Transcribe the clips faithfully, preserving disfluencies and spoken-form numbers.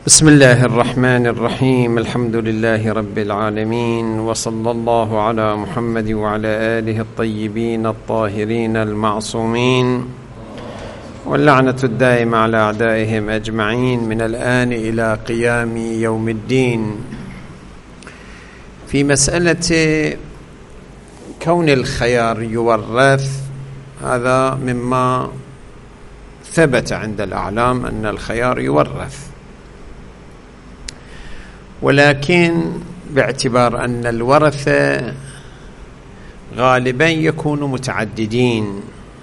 بسم الله الرحمن الرحيم. الحمد لله رب العالمين، وصلى الله على محمد وعلى آله الطيبين الطاهرين المعصومين، واللعنة الدائمة على أعدائهم أجمعين من الآن إلى قيام يوم الدين. في مسألة كون الخيار يورث، هذا مما ثبت عند الأعلام أن الخيار يورث، ولكن باعتبار أن الورثة غالبا يكونوا متعددين،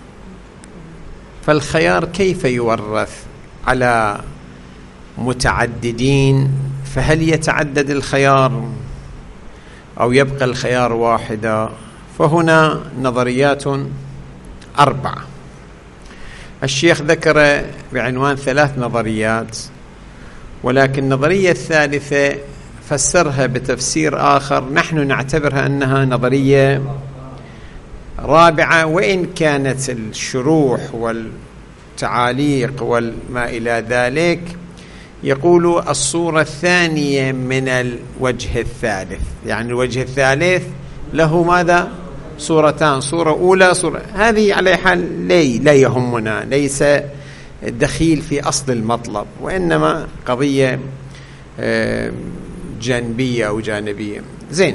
فالخيار كيف يورث على متعددين؟ فهل يتعدد الخيار أو يبقى الخيار واحدا؟ فهنا نظريات أربعة. الشيخ ذكر بعنوان ثلاث نظريات، ولكن النظرية الثالثة فسرها بتفسير آخر نحن نعتبرها أنها نظرية رابعة، وإن كانت الشروح والتعاليق والما إلى ذلك يقول الصورة الثانية من الوجه الثالث. يعني الوجه الثالث له ماذا؟ صورتان، صورة أولى صورة هذه على حال لي لا يهمنا، ليس الدخيل في أصل المطلب، وإنما قضية جانبية أو جانبية. زين،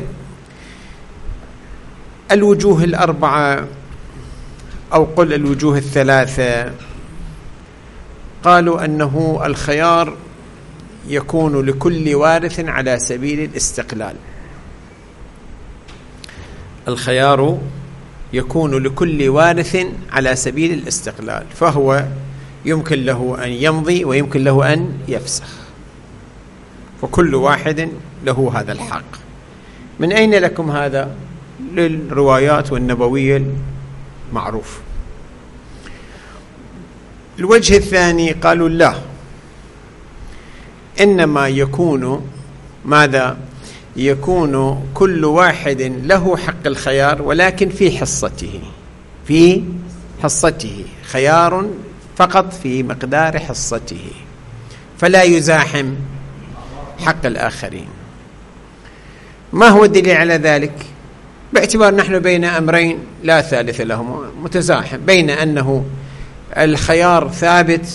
الوجوه الأربعة أو قل الوجوه الثلاثة قالوا أنه الخيار يكون لكل وارث على سبيل الاستقلال. الخيار يكون لكل وارث على سبيل الاستقلال، فهو يمكن له أن يمضي ويمكن له أن يفسخ، فكل واحد له هذا الحق. من أين لكم هذا؟ للروايات والنبوية المعروف. الوجه الثاني قالوا لا، إنما يكون ماذا؟ يكون كل واحد له حق الخيار، ولكن في حصته، في حصته خيار فقط في مقدار حصته، فلا يزاحم حق الآخرين. ما هو الدليل على ذلك؟ باعتبار نحن بين أمرين لا ثالث لهما متزاحم، بين أنه الخيار ثابت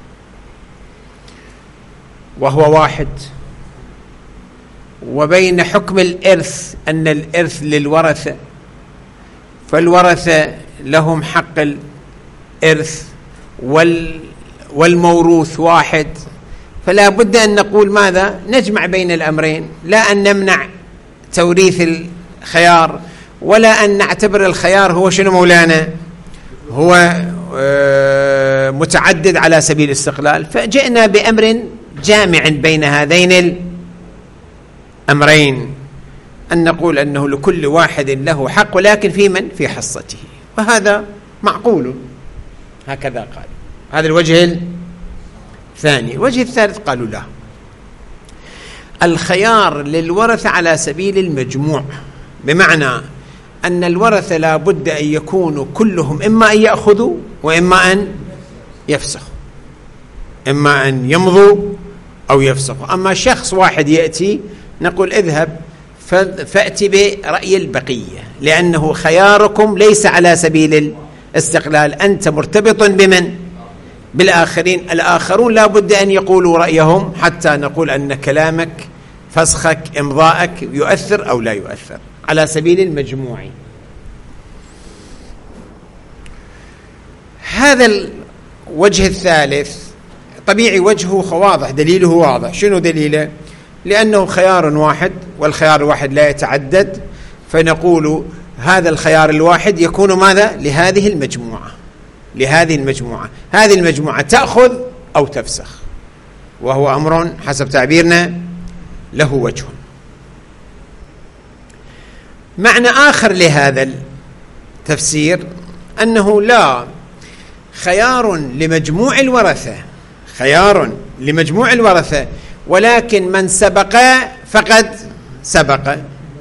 وهو واحد، وبين حكم الإرث أن الإرث للورثة، فالورثة لهم حق الإرث والموروث واحد، فلا بد أن نقول ماذا؟ نجمع بين الأمرين، لا أن نمنع توريث الخيار ولا أن نعتبر الخيار هو شنو مولانا؟ هو متعدد على سبيل الاستقلال. فجئنا بأمر جامع بين هذين الأمرين، أن نقول أنه لكل واحد له حق، ولكن في من؟ في حصته، وهذا معقول. هكذا قال. هذا الوجه الثاني. الوجه الثالث قالوا لا، الخيار للورثة على سبيل المجموع، بمعنى أن الورثة لا بد أن يكونوا كلهم إما أن يأخذوا وإما أن يفسخوا، إما أن يمضوا أو يفسخوا. أما شخص واحد يأتي نقول اذهب فأتي برأي البقية، لأنه خياركم ليس على سبيل الاستقلال، أنت مرتبط بمن؟ بالآخرين. الآخرون لا بد أن يقولوا رأيهم حتى نقول أن كلامك فسخك إمضاءك يؤثر أو لا يؤثر على سبيل المجموع. هذا الوجه الثالث طبيعي وجهه واضح، دليله واضح. شنو دليله؟ لأنه خيار واحد، والخيار الواحد لا يتعدد، فنقول هذا الخيار الواحد يكون ماذا؟ لهذه المجموعة، لهذه المجموعة، هذه المجموعة تأخذ أو تفسخ، وهو أمر حسب تعبيرنا له وجه. معنى آخر لهذا التفسير أنه لا، خيار لمجموع الورثة، خيار لمجموع الورثة، ولكن من سبق فقد سبق،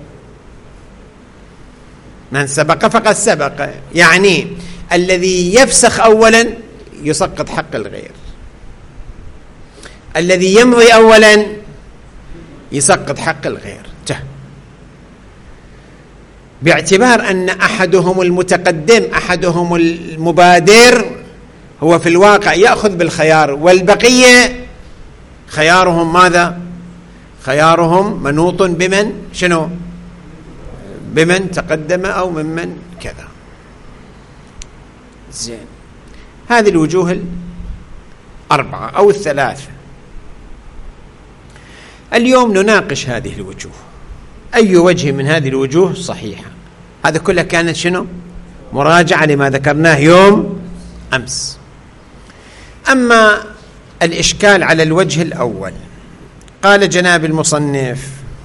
من سبق فقد سبق، يعني الذي يفسخ أولا يسقط حق الغير، الذي يمضي أولا يسقط حق الغير، باعتبار أن أحدهم المتقدم أحدهم المبادر هو في الواقع يأخذ بالخيار، والبقية خيارهم ماذا؟ خيارهم منوط بمن شنو؟ بمن تقدم أو ممن كذا. زين، هذه الوجوه الأربعة أو الثلاثة. اليوم نناقش هذه الوجوه، أي وجه من هذه الوجوه صحيحة. هذا كله كانت شنو؟ مراجعة لما ذكرناه يوم أمس. أما الإشكال على الوجه الأول، قال جناب المصنف: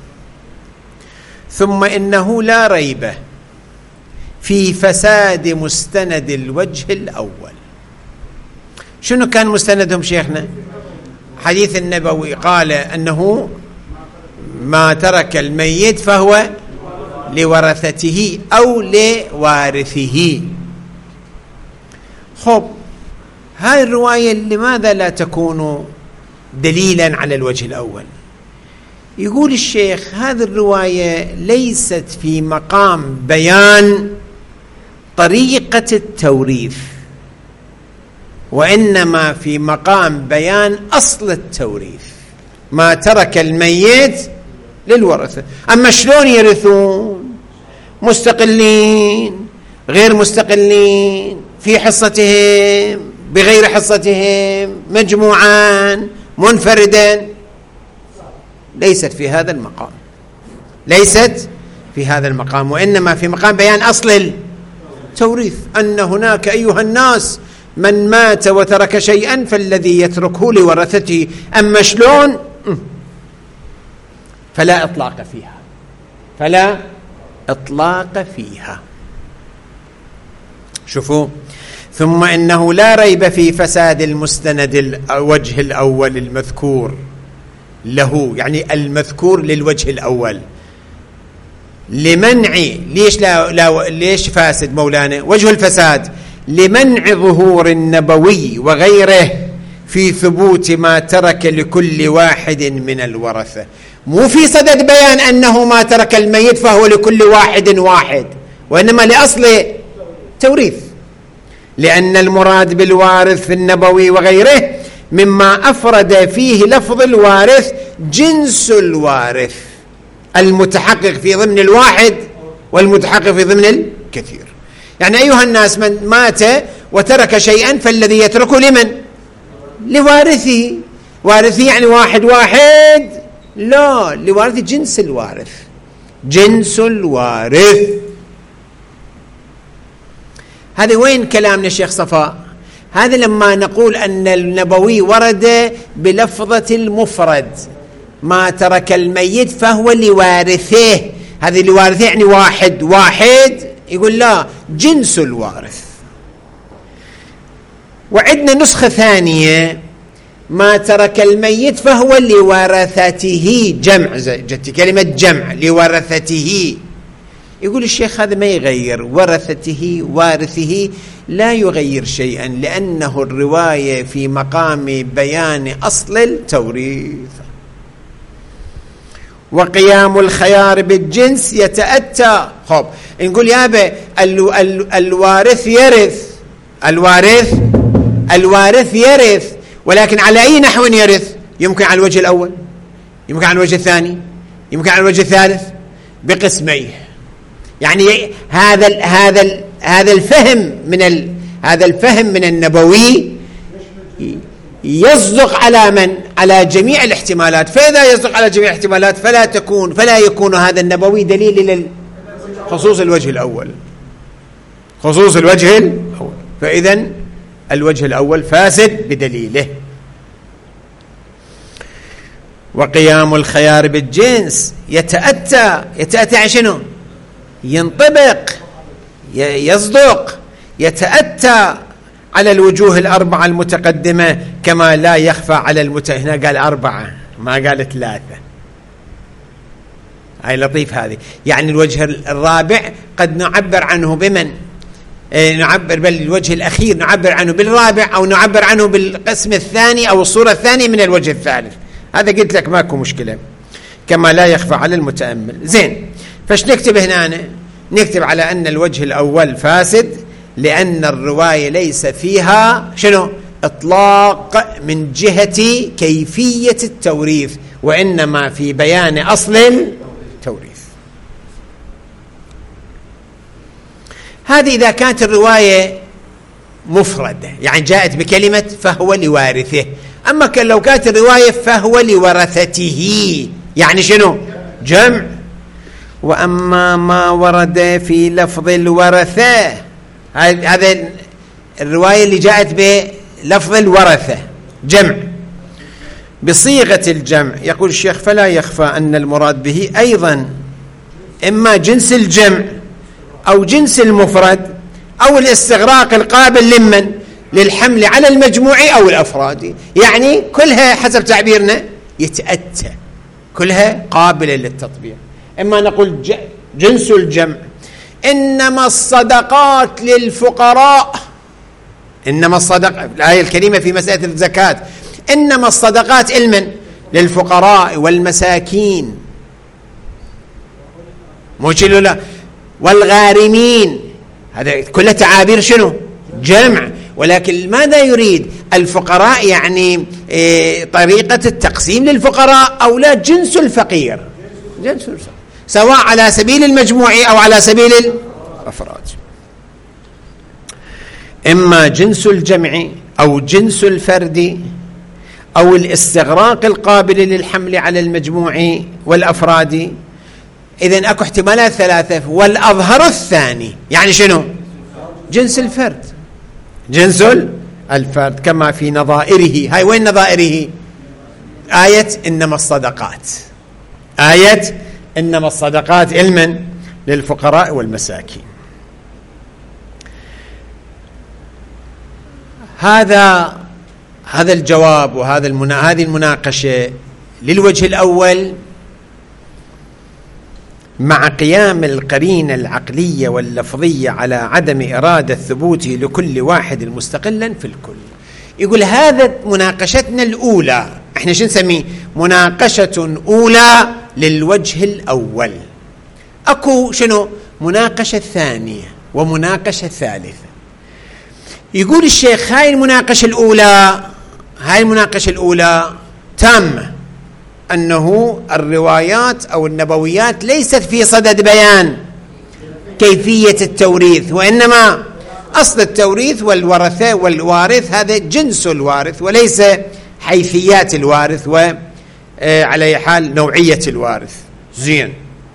ثم إنه لا ريب في فساد مستند الوجه الأول. شنو كان مستندهم شيخنا؟ حديث النبوي قال أنه ما ترك الميت فهو لورثته أو لوارثه. خب، هاي الرواية لماذا لا تكون دليلا على الوجه الأول؟ يقول الشيخ: هذه الرواية ليست في مقام بيان طريقة التوريث، وإنما في مقام بيان أصل التوريث، ما ترك الميت للورثة. أما شلون يرثون؟ مستقلين، غير مستقلين، في حصتهم، بغير حصتهم، مجموعا، منفردا، ليست في هذا المقام، ليست في هذا المقام، وإنما في مقام بيان أصل التوريث، أن هناك أيها الناس من مات وترك شيئا فالذي يتركه لورثته. أما شلون؟ فلا إطلاق فيها، فلا إطلاق فيها. شوفوا: ثم إنه لا ريب في فساد المستند الوجه الأول المذكور له، يعني المذكور للوجه الأول، لمنع، ليش لا, لا ليش فاسد مولانا؟ وجه الفساد لمنع ظهور النبوي وغيره في ثبوت ما ترك لكل واحد من الورثة، مو في صدد بيان أنه ما ترك الميت فهو لكل واحد واحد، وإنما لأصل توريث، لأن المراد بالوارث في النبوي وغيره مما أفرد فيه لفظ الوارث جنس الوارث المتحقق في ضمن الواحد والمتحقق في ضمن الكثير. يعني أيها الناس، من مات وترك شيئا فالذي يتركه لمن؟ لوارثه. وارثه يعني واحد واحد؟ لا، لوارث جنس الوارث، جنس الوارث. هذا وين كلامنا شيخ صفاء؟ هذا لما نقول أن النبوي ورد بلفظة المفرد، ما ترك الميت فهو لوارثه، هذه لوارثه يعني واحد واحد، يقول لا، جنس الوارث. وعندنا نسخة ثانية: ما ترك الميت فهو لورثته، جمع، جت كلمة جمع، لورثته. يقول الشيخ هذا ما يغير، ورثته وارثه لا يغير شيئا، لأنه الرواية في مقام بيان أصل التوريث. وقيام الخيار بالجنس يتأتى. خب، نقول يابا ال ال الوارث يرث، الوارث الوارث يرث، ولكن على أي نحو يرث؟ يمكن على الوجه الأول، يمكن على الوجه الثاني، يمكن على الوجه الثالث، بقسميه. يعني هذا ال هذا ال هذا الفهم من ال هذا الفهم من النبوي يصدق على من؟ على جميع الاحتمالات. فإذا يصدق على جميع الاحتمالات فلا تكون فلا يكون هذا النبوي دليل لخصوص الوجه الأول، خصوص الوجه الأول، فإذا الوجه الأول فاسد بدليله. وقيام الخيار بالجنس يتأتى، يتأتى عن شنو؟ ينطبق، يصدق، يتأتى على الوجوه الأربعة المتقدمة، كما لا يخفى على المت... هنا قال أربعة ما قال ثلاثة. هاي لطيف هذه، يعني الوجه الرابع قد نعبر عنه بمن؟ نعبر بالوجه الأخير نعبر عنه بالرابع، أو نعبر عنه بالقسم الثاني أو الصورة الثانية من الوجه الثالث. هذا قلت لك ماكو مشكلة، كما لا يخفى على المتأمل. زين، فاش نكتب هنا؟ نكتب على أن الوجه الأول فاسد لأن الرواية ليس فيها شنو؟ إطلاق من جهة كيفية التوريث، وإنما في بيان أصل التوريث. هذه إذا كانت الرواية مفردة، يعني جاءت بكلمة فهو لوارثه. أما لو كانت الرواية فهو لورثته، يعني شنو؟ جمع. وأما ما ورد في لفظ الورثة، هذا الرواية اللي جاءت بلفظ الورثة جمع بصيغة الجمع، يقول الشيخ فلا يخفى أن المراد به أيضا إما جنس الجمع أو جنس المفرد أو الاستغراق القابل لمن؟ للحمل على المجموع أو الأفراد. يعني كلها حسب تعبيرنا يتأتى، كلها قابلة للتطبيق. إما نقول جنس الجمع إنما الصدقات للفقراء، إنما الصدقات، الآية الكريمة في مسألة الزكاة، إنما الصدقات علما للفقراء والمساكين، موجه لا، والغارمين. هذا كلها تعابير شنو؟ جمع. ولكن ماذا يريد؟ الفقراء يعني إيه طريقة التقسيم للفقراء، أو لا جنس الفقير، جنس الفقير، سواء على سبيل المجموع أو على سبيل الأفراد. إما جنس الجمع أو جنس الفرد أو الاستغراق القابل للحمل على المجموع والأفراد. إذن أكو احتمالات ثلاثة، والأظهر الثاني، يعني شنو؟ جنس الفرد، جنس الفرد، كما في نظائره. هاي وين نظائره؟ آية إنما الصدقات، آية إنما الصدقات علما للفقراء والمساكين. هذا هذا الجواب وهذا المنا... هذه المناقشة للوجه الأول مع قيام القرينة العقلية واللفظية على عدم إرادة ثبوته لكل واحد مستقلا في الكل. يقول هذا مناقشتنا الأولى، احنا شو نسميه؟ مناقشة أولى للوجه الأول. أكو شنو؟ مناقشة ثانية ومناقشة ثالثة. يقول الشيخ هاي المناقشة الأولى، هاي المناقشة الأولى تامة، أنه الروايات أو النبويات ليست في صدد بيان كيفية التوريث، وإنما أصل التوريث والورثة والوارث هذا جنس الوارث وليس حيثيات الوارث وعلى حال نوعية الوارث. زين،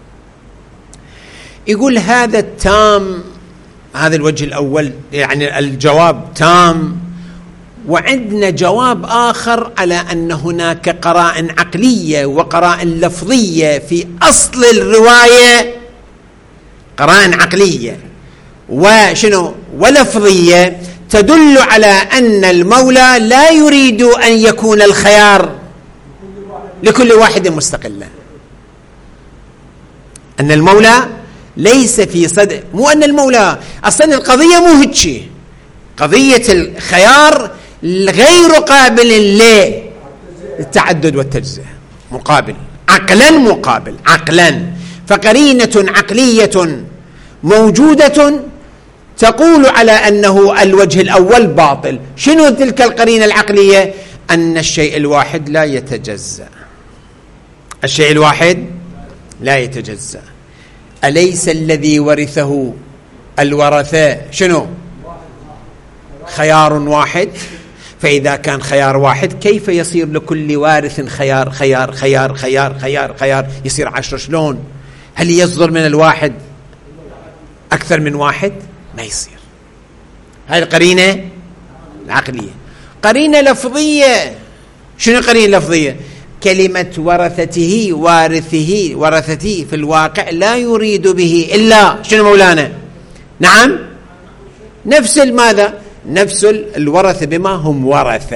يقول هذا التام، هذا الوجه الأول يعني الجواب تام. وعندنا جواب آخر على أن هناك قرائن عقلية وقرائن لفظية في أصل الرواية، قرائن عقلية وشنو ولفظية تدل على أن المولى لا يريد أن يكون الخيار لكل واحد مستقلا. أن المولى ليس في صدق، مو أن المولى أصلا القضية مو هيك، قضية الخيار غير قابل للتعدد والتجزئة، مقابل عقلا، مقابل عقلا. فقرينة عقلية موجودة تقول على أنه الوجه الأول باطل. شنو تلك القرينة العقلية؟ أن الشيء الواحد لا يتجزأ، الشيء الواحد لا يتجزأ. أليس الذي ورثه الورثة شنو؟ خيار واحد. فإذا كان خيار واحد كيف يصير لكل وارث خيار خيار خيار خيار خيار خيار يصير عشر؟ شلون؟ هل يصدر من الواحد أكثر من واحد؟ ما يصير. هاي القرينة العقلية. قرينة لفظية، شنو قرينة لفظية؟ كلمة ورثته، وارثه، ورثته في الواقع لا يريد به إلا شنو مولانا؟ نعم، نفس ماذا؟ نفس الورثة بما هم ورثة،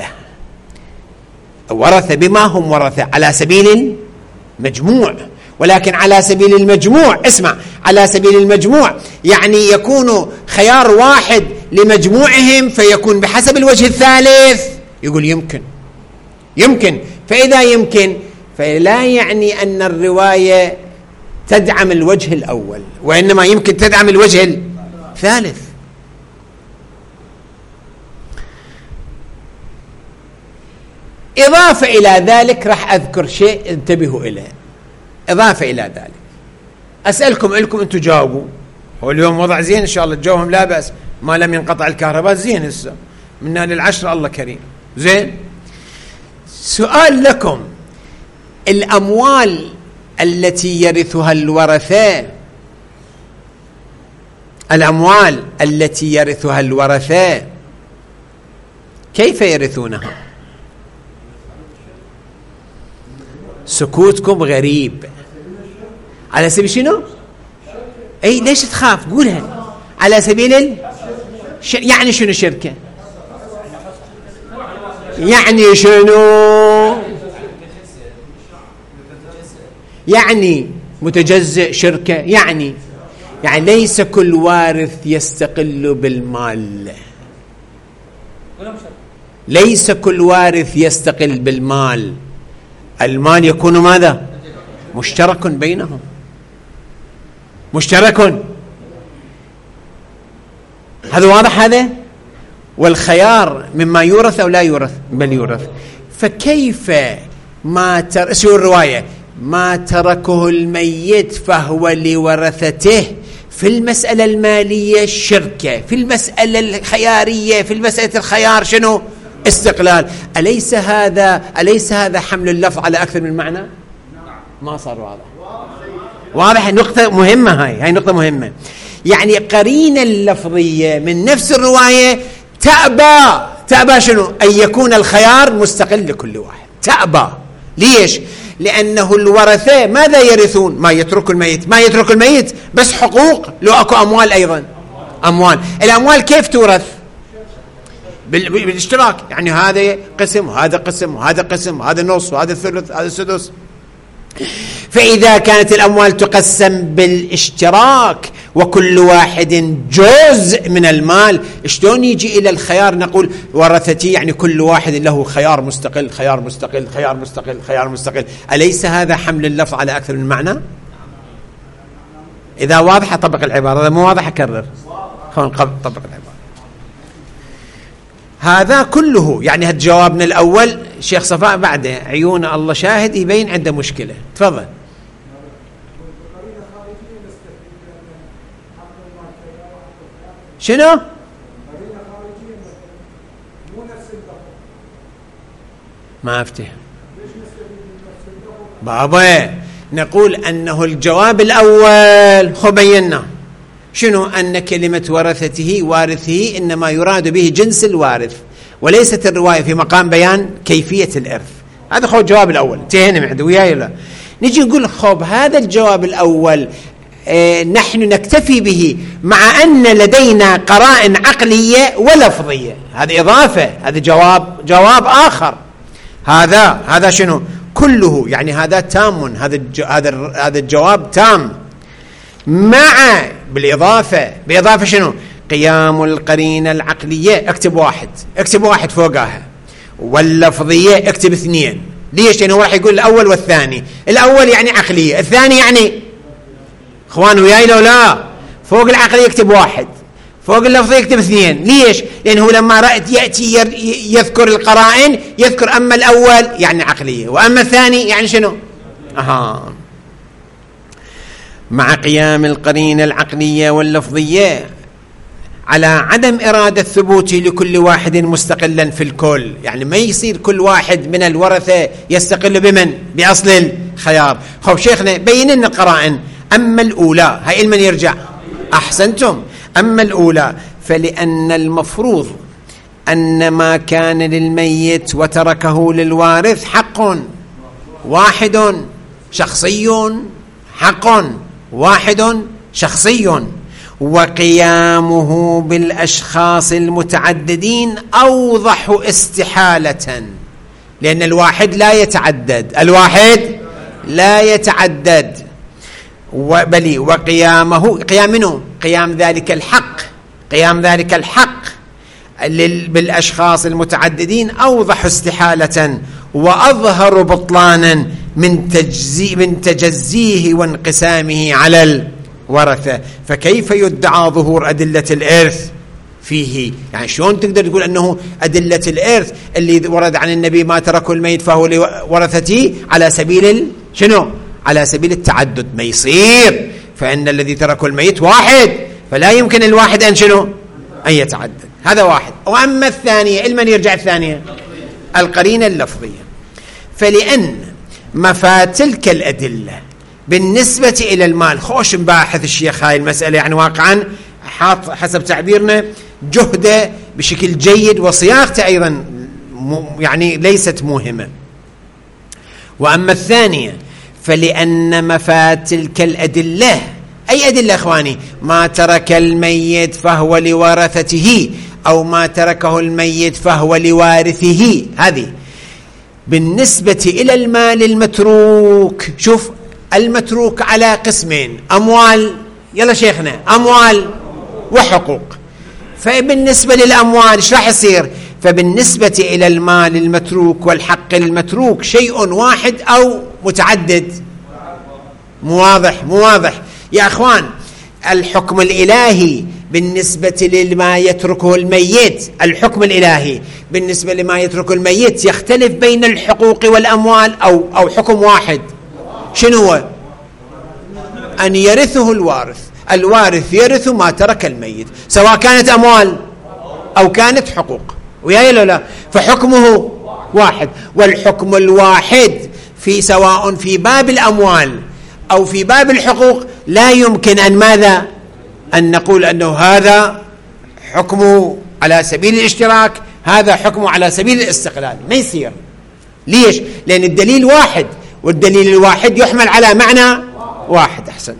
ورثة بما هم ورثة على سبيل المجموع. ولكن على سبيل المجموع، اسمع، على سبيل المجموع، يعني يكون خيار واحد لمجموعهم فيكون بحسب الوجه الثالث. يقول يمكن يمكن فإذا يمكن فلا يعني أن الرواية تدعم الوجه الأول، وإنما يمكن تدعم الوجه الثالث. إضافة إلى ذلك راح أذكر شيء انتبهوا إليه. إضافة إلى ذلك أسألكم لكم أنتم جاوبوا. هو اليوم وضع زين إن شاء الله، تجاوبهم لا بأس، ما لم ينقطع الكهرباء زين، هسه منا للعشرة الله كريم زين. سؤال لكم، الأموال التي يرثها الورثة، الأموال التي يرثها الورثة كيف يرثونها؟ سكوتكم غريب. على سبيل شنو؟ اي ليش تخاف؟ قولها. على سبيل ال... ش... يعني شنو شركة؟ يعني شنو؟ يعني متجزئ شركة، يعني يعني ليس كل وارث يستقل بالمال، ليس كل وارث يستقل بالمال، المال يكون ماذا؟ مشترك بينهم، مشترك. هذا واضح هذا؟ والخيار مما يورث أو لا يورث؟ بل يورث. فكيف ما تر... شو الرواية؟ ما تركه الميت فهو لورثته في المسألة المالية شركة، في المسألة الخيارية، في المسألة الخيار شنو؟ استقلال. أليس هذا أليس هذا حمل اللفظ على أكثر من معنى؟ ما صار واضح. واضح. نقطة مهمة، هاي هاي نقطة مهمة. يعني قرينة اللفظية من نفس الرواية تأبى تأبى شنو؟ أن يكون الخيار مستقل لكل واحد. تأبى. ليش؟ لأنه الورثة ماذا يرثون؟ ما يترك الميت، ما يترك الميت بس حقوق، لو أكو أموال أيضا. أموال، الأموال كيف تورث؟ بالاشتراك، يعني هذا قسم وهذا قسم وهذا قسم وهذا نص وهذا الثلث وهذا السدس. فإذا كانت الأموال تقسم بالاشتراك وكل واحد جزء من المال، شلون يجي إلى الخيار نقول ورثتي يعني كل واحد له خيار مستقل خيار مستقل خيار مستقل خيار مستقل؟ أليس هذا حمل اللفظ على أكثر من معنى؟ إذا واضح أطبق العبارة، إذا مو واضح أكرر. خلونا نطبق العبارة. هذا كله يعني هاد جوابنا الأول. شيخ صفاء بعده عيون الله شاهد يبين عنده مشكلة. تفضل. شنو؟ ما أفتح بابا. نقول أنه الجواب الأول خبينا شنو؟ أن كلمة ورثته وارثه إنما يراد به جنس الوارث، وليست الرواية في مقام بيان كيفية الإرث. هذا هو الجواب الأول. انتهينا من عنده وياي لا؟ نجي نقول خب هذا الجواب الأول اه نحن نكتفي به مع أن لدينا قرائن عقلية ولفظية. هذا إضافة، هذا جواب جواب آخر. هذا هذا شنو؟ كله يعني هذا تام، هذا هذا هذا الجواب تام مع بالإضافة. بإضافة شنو؟ قيام القرينة العقلية. اكتب واحد، اكتب واحد فوقها، واللفظية اكتب اثنين. ليش؟ لأنه راح يقول الأول والثاني. الأول يعني عقلية، الثاني يعني اخوان وياي لو لا؟ فوق العقلية اكتب واحد، فوق اللفظية اكتب اثنين. ليش؟ لأنه لما رأيت يأتي يذكر القرائن يذكر أما الأول يعني عقلية وأما الثاني يعني شنو؟ أها. مع قيام القرينة العقلية واللفظية على عدم إرادة ثبوت لكل واحد مستقلا في الكل. يعني ما يصير كل واحد من الورثة يستقل بمن؟ بأصل الخيار. خب شيخنا بين لنا القرائن. أما الأولى هاي المن يرجع؟ أحسنتم. أما الأولى فلأن المفروض أن ما كان للميت وتركه للوارث حق واحد شخصي، حق واحد شخصي، وقيامه بالأشخاص المتعددين أوضح استحالة، لأن الواحد لا يتعدد، الواحد لا يتعدد، بل وقيامه، قيام منه؟ قيام ذلك الحق، قيام ذلك الحق بالأشخاص المتعددين أوضح استحالة وأظهر بطلانا من تجزي من تجزيه وانقسامه على الورثة. فكيف يدعى ظهور أدلة الإرث فيه؟ يعني شلون تقدر تقول أنه أدلة الإرث اللي ورد عن النبي ما تركوا الميت فهو لورثته على سبيل شنو؟ على سبيل التعدد. ما يصير، فإن الذي تركوا الميت واحد، فلا يمكن الواحد أن شنو؟ أن يتعدد. هذا واحد. وأما الثانية، لمن يرجع الثانية؟ القرينة اللفظية. فلأن مفات تلك الأدلة بالنسبة إلى المال، خوش مباحث الشيخ هاي المسألة، يعني واقعا حاط حسب تعبيرنا جهده بشكل جيد، وصياغته أيضا يعني ليست مهمة. وأما الثانية فلأن مفات تلك الأدلة، أي أدلة أخواني؟ ما ترك الميت فهو لورثته، أو ما تركه الميت فهو لوارثه، هذه بالنسبة إلى المال المتروك. شوف، المتروك على قسمين: أموال، يلا شيخنا، أموال وحقوق. فبالنسبة للأموال إيش راح يصير؟ فبالنسبة إلى المال المتروك والحق المتروك شيء واحد أو متعدد؟ مواضح مواضح يا أخوان. الحكم الإلهي بالنسبة لما يتركه الميت، الحكم الإلهي بالنسبة لما يتركه الميت يختلف بين الحقوق والأموال أو أو حكم واحد. شنو هو؟ أن يرثه الوارث، الوارث يرث ما ترك الميت، سواء كانت أموال أو كانت حقوق، ويا لا لا، فحكمه واحد. والحكم الواحد في سواء في باب الأموال أو في باب الحقوق لا يمكن أن ماذا؟ أن نقول أنه هذا حكمه على سبيل الاشتراك، هذا حكمه على سبيل الاستقلال. ما يصير. ليش؟ لأن الدليل واحد، والدليل الواحد يحمل على معنى واحد. أحسنت.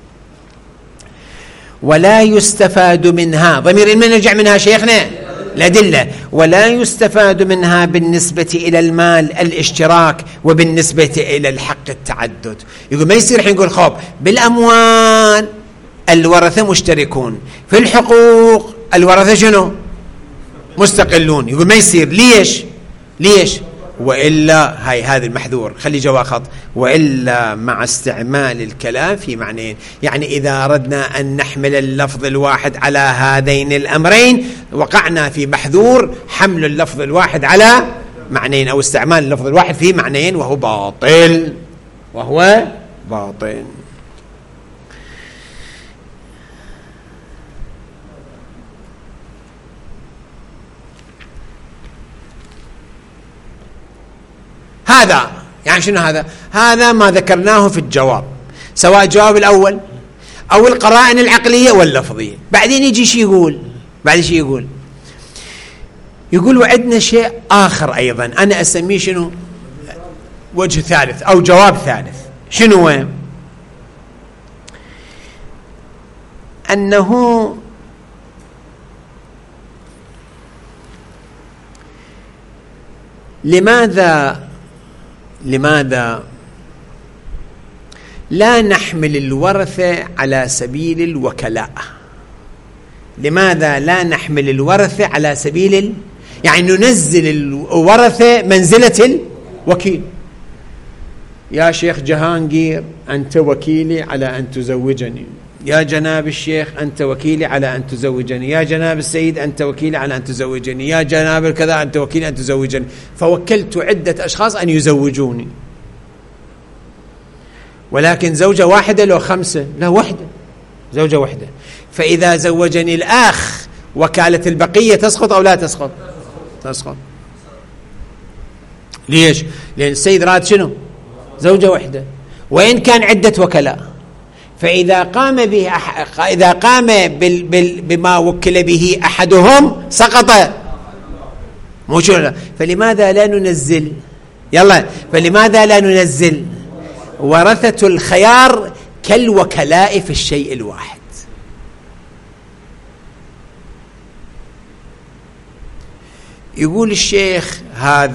ولا يستفاد منها، ضمير من نرجع منها شيخنا؟ الأدلة. ولا يستفاد منها بالنسبة إلى المال الاشتراك، وبالنسبة إلى الحق التعدد. يقول ما يصير الحين نقول خب بالأموال الورثة مشتركون، في الحقوق الورثة شنو؟ مستقلون. يقول ما يصير. ليش؟ ليش؟ وإلا هاي هذا المحذور، خلي جوا خط، وإلا مع استعمال الكلام في معنيين. يعني إذا أردنا أن نحمل اللفظ الواحد على هذين الأمرين وقعنا في محذور حمل اللفظ الواحد على معنيين، أو استعمال اللفظ الواحد في معنيين، وهو باطل، وهو باطل. هذا يعني شنو هذا؟ هذا ما ذكرناه في الجواب، سواء الجواب الأول أو القرائن العقلية واللفظية. بعدين يجي شيء يقول، بعدين شيء يقول يقول وعندنا شيء آخر أيضا أنا أسميه شنو؟ وجه ثالث أو جواب ثالث. شنو هو؟ أنه لماذا لماذا لا نحمل الورثة على سبيل الوكلاء؟ لماذا لا نحمل الورثة على سبيل ال... يعني ننزل الورثة منزلة الوكيل. يا شيخ جهانجير أنت وكيلي على أن تزوجني، يا جناب الشيخ أنت وكيلي على أن تزوجني، يا جناب السيد أنت وكيلي على أن تزوجني، يا جناب الكذا أنت وكيلي أن تزوجني. فوكلت عدة أشخاص أن يزوجوني، ولكن زوجة واحدة لو خمسة؟ لا، واحدة، زوجة واحدة. فإذا زوجني الأخ وكالة البقية تسقط أو لا تسقط؟ تسقط. ليش؟ لأن السيد راد شنو؟ زوجة واحدة، وإن كان عدة وكلاء. فإذا قام به أح... إذا قام بال... بال... بما وكل به أحدهم سقط. مو شو؟ فلماذا لا ننزل؟ يلا، فلماذا لا ننزل ورثة الخيار كالوكلاء في الشيء الواحد؟ يقول الشيخ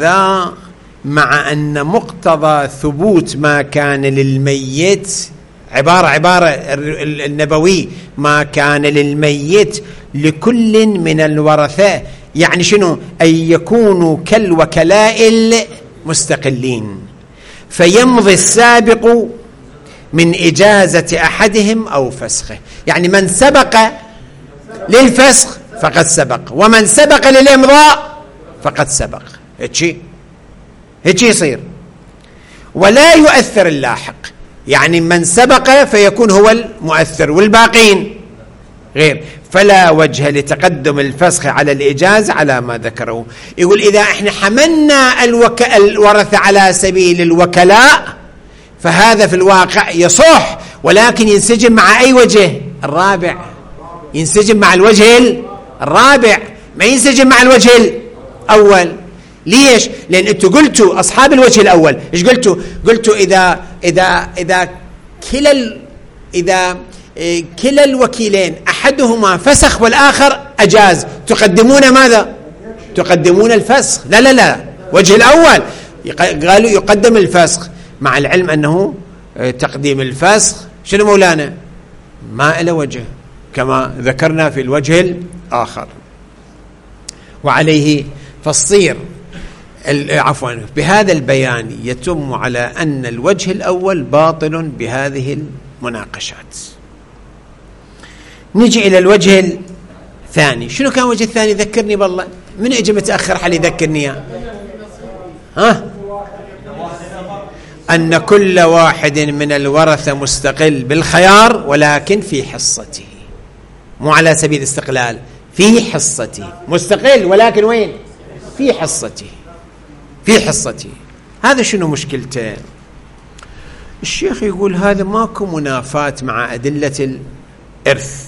هذا مع أن مقتضى ثبوت ما كان للميت عبارة عبارة النبوي ما كان للميت لكل من الورثة، يعني شنو؟ أن يكونوا كالوكلاء المستقلين، فيمضي السابق من إجازة أحدهم أو فسخه. يعني من سبق للفسخ فقد سبق، ومن سبق للإمضاء فقد سبق. هيك هيك يصير، ولا يؤثر اللاحق. يعني من سبق فيكون هو المؤثر والباقين غير، فلا وجه لتقدم الفسخ على الإجازة على ما ذكره. يقول إذا احنا حملنا الوك... الورثة على سبيل الوكلاء فهذا في الواقع يصح، ولكن ينسجم مع أي وجه؟ الرابع. ينسجم مع الوجه الرابع، ما ينسجم مع الوجه الأول. ليش؟ لأن أنتوا قلتوا أصحاب الوجه الأول إيش قلتوا؟ قلتوا إذا إذا إذا كلا ال... إذا إيه كلا الوكيلين أحدهما فسخ والآخر أجاز، تقدمون ماذا؟ تقدمون الفسخ. لا لا لا، وجه الأول قالوا يقدم الفسخ، مع العلم أنه تقديم الفسخ شنو مولانا؟ ما إلى وجه كما ذكرنا في الوجه الآخر. وعليه فالصير عفوا بهذا البيان يتم على أن الوجه الأول باطل بهذه المناقشات. نجي إلى الوجه الثاني. شنو كان الوجه الثاني؟ ذكرني بالله، من اجى متأخر حل يذكرني. ها؟ أن كل واحد من الورثة مستقل بالخيار ولكن في حصته، مو على سبيل الاستقلال، في حصته مستقل ولكن وين؟ في حصته، في حصته. هذا شنو مشكلته؟ الشيخ يقول هذا ماكو منافاة مع أدلة الإرث.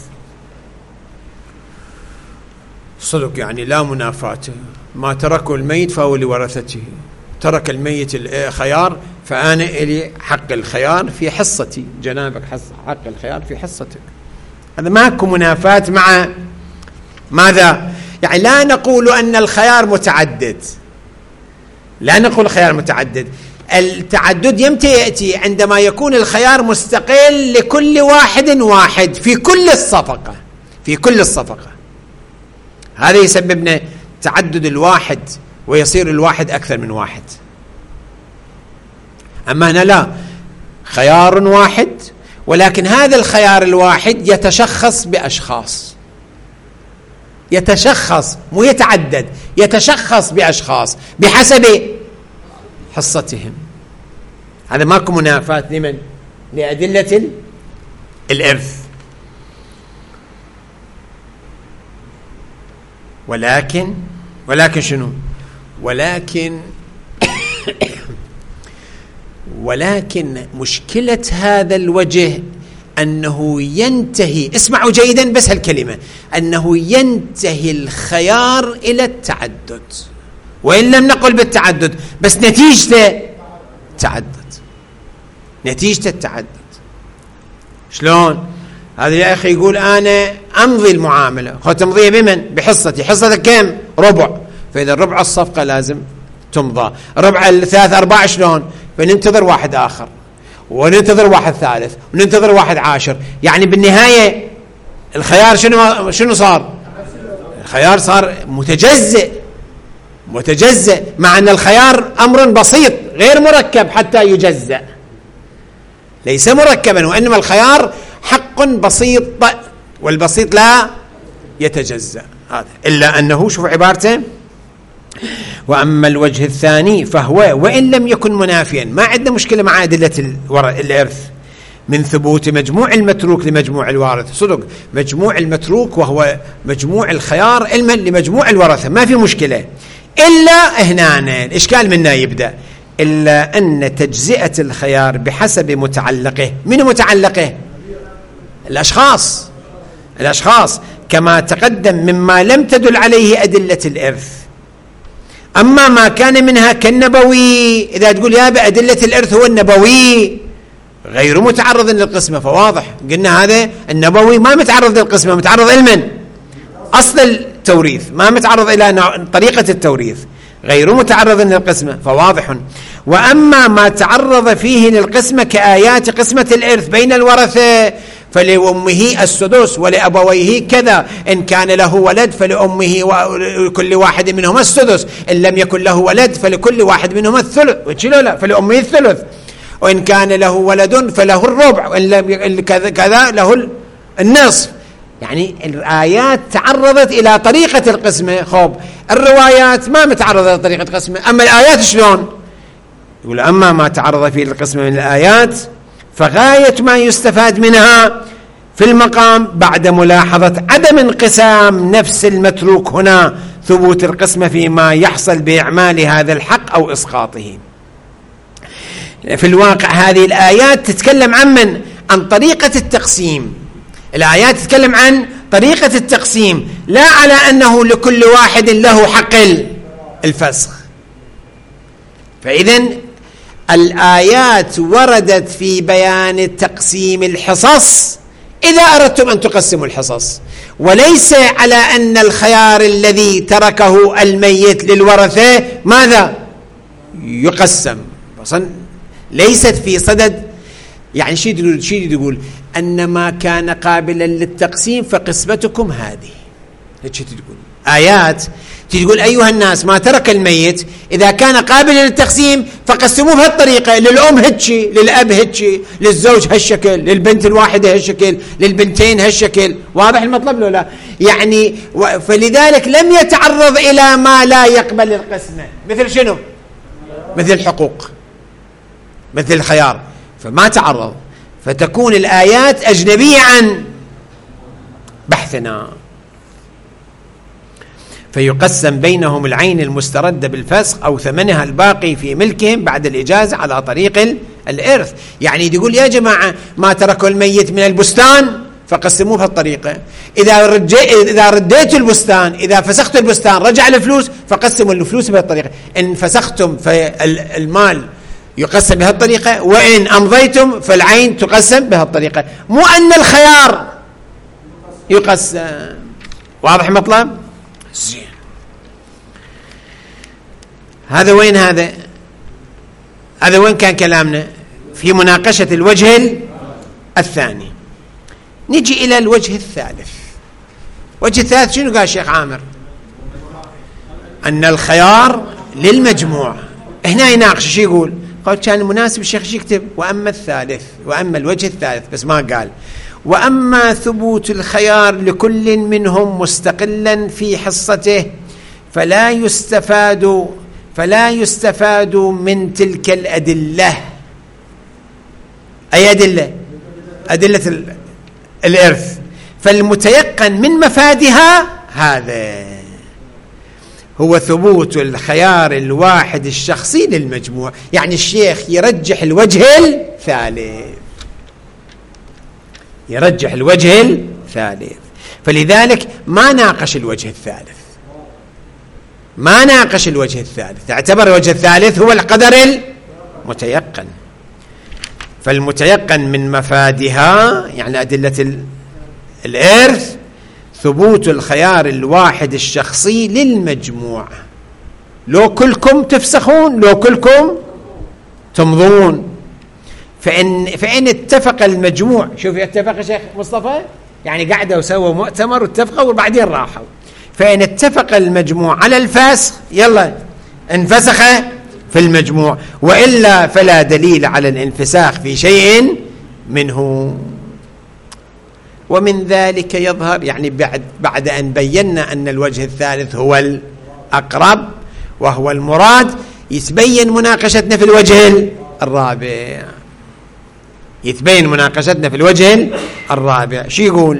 صدق يعني لا منافاة، ما تركوا الميت فهو لورثته، ترك الميت الخيار فأنا إلي حق الخيار في حصتي، جنابك حق الخيار في حصتك. هذا ماكو منافاة مع ماذا؟ يعني لا نقول أن الخيار متعدد، لا نقول الخيار متعدد. التعدد يمتى يأتي؟ عندما يكون الخيار مستقل لكل واحد واحد في كل الصفقة، في كل الصفقة. هذا يسببنا تعدد الواحد ويصير الواحد أكثر من واحد. أما هنا لا، خيار واحد ولكن هذا الخيار الواحد يتشخص بأشخاص، يتشخص مو يتعدد، يتشخص بأشخاص بحسب حصتهم. هذا ماكو منافاة لمن؟ لأدلة الإرث. ولكن ولكن شنو؟ ولكن ولكن مشكلة هذا الوجه أنه ينتهي، اسمعوا جيدا بس هالكلمة، أنه ينتهي الخيار إلى التعدد، وإن لم نقل بالتعدد بس نتيجة تعدد، نتيجة التعدد. شلون؟ هذا يا أخي يقول أنا أمضي المعاملة، خذ تمضيها بمن؟ بحصتي. حصتك كم؟ ربع، فإذا ربع الصفقة لازم تمضى، ربع الثلاث أرباع شلون؟ فننتظر واحد آخر وننتظر واحد ثالث وننتظر واحد عاشر. يعني بالنهاية الخيار شنو شنو صار؟ الخيار صار متجزئ، متجزئ، مع أن الخيار أمر بسيط غير مركب حتى يجزأ، ليس مركبا، وإنما الخيار حق بسيط والبسيط لا يتجزأ. هذا إلا أنه شوف عبارته: وأما الوجه الثاني فهو وإن لم يكن منافيا، ما عندنا مشكلة مع أدلة الإرث، من ثبوت مجموع المتروك لمجموع الوارث. صدق مجموع المتروك وهو مجموع الخيار علما لمجموع الورثة، ما في مشكلة، إلا هنا الإشكال منا يبدأ، إلا أن تجزئة الخيار بحسب متعلقه. من متعلقه؟ الأشخاص، الأشخاص كما تقدم مما لم تدل عليه أدلة الإرث. أما ما كان منها كالنبوي، إذا تقول يا بأدلة الإرث هو النبوي غير متعرض للقسمة، فواضح قلنا هذا النبوي ما متعرض للقسمة، متعرض علما أصل التوريث، ما متعرض إلى طريقة التوريث. غير متعرض للقسمة فواضح. وأما ما تعرض فيه للقسمة كآيات قسمة الإرث بين الورثة فلأمه السدس ولأبويه كذا، إن كان له ولد فلأمه وكل واحد منهما السدس، إن لم يكن له ولد فلكل واحد منهما الثلث، فلأمه الثلث، وإن كان له ولد فله الربع، وإن لم كذا له النصف. يعني الآيات تعرضت إلى طريقة القسمة، خب الروايات ما متعرضة إلى طريقة القسمة، أما الآيات شلون؟ يقول أما ما تعرض فيه القسمة من الآيات فغاية ما يستفاد منها في المقام بعد ملاحظة عدم انقسام نفس المتروك هنا ثبوت القسمة فيما يحصل بإعمال هذا الحق أو إسقاطه. في الواقع هذه الآيات تتكلم عن من؟ عن طريقة التقسيم. الآيات تتكلم عن طريقة التقسيم، لا على أنه لكل واحد له حق الفسخ. فإذن الآيات وردت في بيان تقسيم الحصص إذا أردتم أن تقسموا الحصص، وليس على أن الخيار الذي تركه الميت للورثة ماذا؟ يقسم. ليست في صدد، يعني شيء يقول شيء يقول أن ما كان قابلا للتقسيم فقسمتكم هذه. هيك تقول آيات تقول أيها الناس ما ترك الميت إذا كان قابلا للتقسيم فقسموه بهالطريقة، للأم هالشي، للأب هالشي، للزوج هالشكل، للبنت الواحدة هالشكل، للبنتين هالشكل. واضح المطلب لو لا؟ يعني فلذلك لم يتعرض إلى ما لا يقبل القسمة، مثل شنو؟ مثل الحقوق، مثل الخيار، فما تعرض، فتكون الآيات أجنبية عن بحثنا. فيقسم بينهم العين المستردة بالفسخ أو ثمنها الباقي في ملكهم بعد الإجازة على طريق الإرث. يعني يقول يا جماعة ما تركوا الميت من البستان فقسموه بهالطريقة، إذا إذا رديتوا البستان، إذا فسختوا البستان رجع الفلوس فقسموا الفلوس بهالطريقة. إن فسختم فالمال يقسم بهالطريقة، وإن أمضيتم فالعين تقسم بهالطريقة، مو أن الخيار يقسم. واضح المطلب؟ زين. هذا وين هذا هذا وين كان كلامنا؟ في مناقشة الوجه الثاني. نجي إلى الوجه الثالث. الوجه الثالث شنو قال الشيخ عامر؟ أن الخيار للمجموع. هنا يناقش شو يقول؟ قال كان مناسب الشيخ شو يكتب؟ وأما الثالث، وأما الوجه الثالث، بس ما قال وأما ثبوت الخيار لكل منهم مستقلا في حصته فلا يستفاد فلا يستفاد من تلك الأدلة. أي أدلة؟ أدلة الإرث. فالمتيقن من مفادها هذا هو ثبوت الخيار الواحد الشخصي للمجموع. يعني الشيخ يرجح الوجه الثالث، يرجح الوجه الثالث. فلذلك ما ناقش الوجه الثالث، ما ناقش الوجه الثالث، اعتبر الوجه الثالث هو القدر المتيقن. فالمتيقن من مفادها يعني أدلة الإرث ثبوت الخيار الواحد الشخصي للمجموع. لو كلكم تفسخون، لو كلكم تمضون. فإن, فإن اتفق المجموع، شوف اتفق شيخ مصطفى، يعني قعدوا وسووا مؤتمر واتفقوا وبعدين راحوا. فإن اتفق المجموع على الفسخ يلا انفسخ في المجموع، وإلا فلا دليل على الانفساخ في شيء منه. ومن ذلك يظهر، يعني بعد, بعد أن بينا أن الوجه الثالث هو الأقرب وهو المراد، يتبين مناقشتنا في الوجه الرابع. يتبين مناقشتنا في الوجه الرابع. شو يقول؟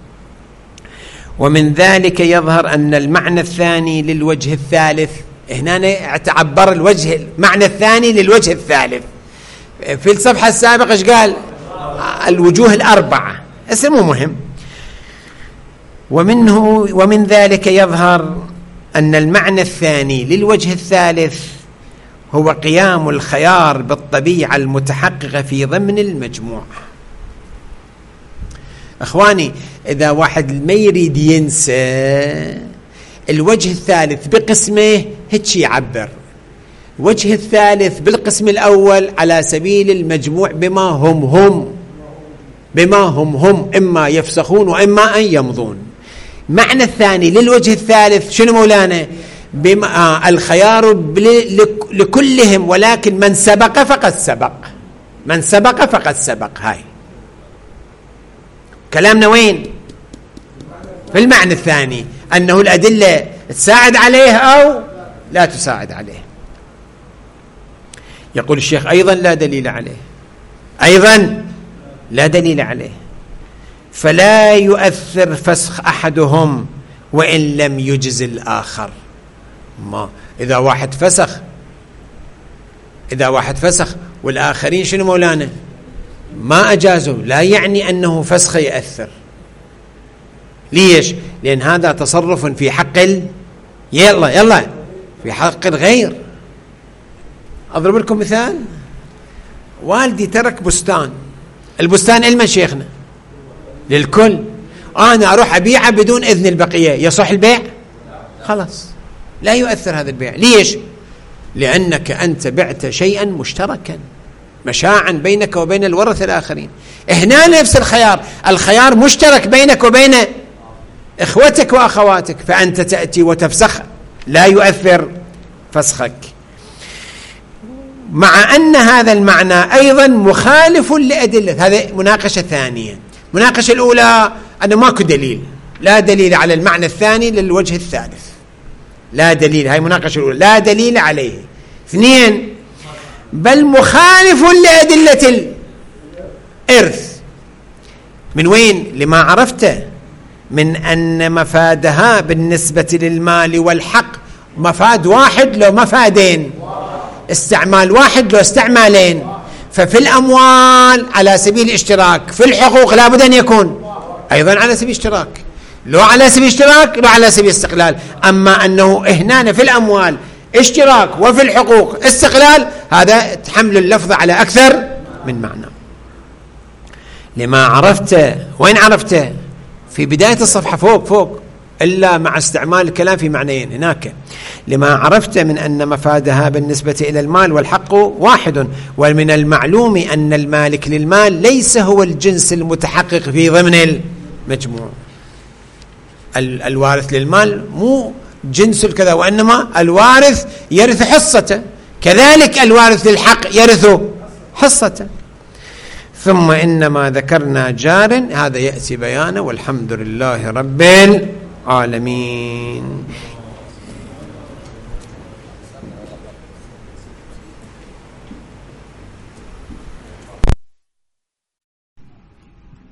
ومن ذلك يظهر أن المعنى الثاني للوجه الثالث. هنا اعتبر الوجه المعنى الثاني للوجه الثالث. في الصفحة السابقة ايش قال؟ الوجوه الأربعة، اسمه مهم. ومنه ومن ذلك يظهر أن المعنى الثاني للوجه الثالث هو قيام الخيار بالطبيعة المتحققة في ضمن المجموع. أخواني، إذا واحد ما يريد ينسى الوجه الثالث بقسمه هيك يعبر. الوجه الثالث بالقسم الأول على سبيل المجموع بما هم هم بما هم هم إما يفسخون وإما أن يمضون. معنى الثاني للوجه الثالث شنو مولانا؟ بما آه الخيار لكلهم ولكن من سبق فقد سبق، من سبق فقد سبق. هاي كلامنا وين؟ في المعنى الثاني، أنه الأدلة تساعد عليه أو لا تساعد عليه. يقول الشيخ أيضا لا دليل عليه، أيضا لا دليل عليه، فلا يؤثر فسخ أحدهم وإن لم يجز الآخر. ما إذا واحد فسخ إذا واحد فسخ والآخرين شنو مولانا ما أجازوا، لا يعني أنه فسخ يأثر. ليش؟ لأن هذا تصرف في حق ال... يلا يلا في حق الغير. أضرب لكم مثال. والدي ترك بستان، البستان إلمن شيخنا؟ للكل. أنا أروح أبيعه بدون إذن البقية، يصح البيع؟ خلاص لا يؤثر هذا البيع. ليش؟ لأنك أنت بعت شيئا مشتركا مشاعا بينك وبين الورثة الآخرين. هنا نفس الخيار، الخيار مشترك بينك وبين إخوتك وأخواتك، فأنت تأتي وتفسخ لا يؤثر فسخك. مع أن هذا المعنى أيضا مخالف لأدلة. هذه مناقشة ثانية. مناقشة الأولى أنه ماكو دليل، لا دليل على المعنى الثاني للوجه الثالث، لا دليل. هاي مناقشة الأولى، لا دليل عليه. اثنين، بل مخالف لأدلة الإرث. من وين؟ لما عرفته من أن مفادها بالنسبة للمال والحق مفاد واحد لو مفادين، استعمال واحد لو استعمالين. ففي الأموال على سبيل الاشتراك، في الحقوق لابد أن يكون أيضا على سبيل الاشتراك، لو على سبيل الاشتراك لو على سبيل الاستقلال. أما أنه هنا في الأموال اشتراك وفي الحقوق استقلال، هذا تحمل اللفظ على أكثر من معنى. لما عرفت، وين عرفته؟ في بداية الصفحة فوق فوق، إلا مع استعمال الكلام في معنيين هناك. لما عرفت من أن مفادها بالنسبة إلى المال والحق واحد، ومن المعلوم أن المالك للمال ليس هو الجنس المتحقق في ضمن المجموع. الوارث للمال مو جنس الكذا، وإنما الوارث يرث حصته، كذلك الوارث للحق يرث حصته. ثم إنما ذكرنا جار، هذا يأتي بيانه، والحمد لله رب العالمين.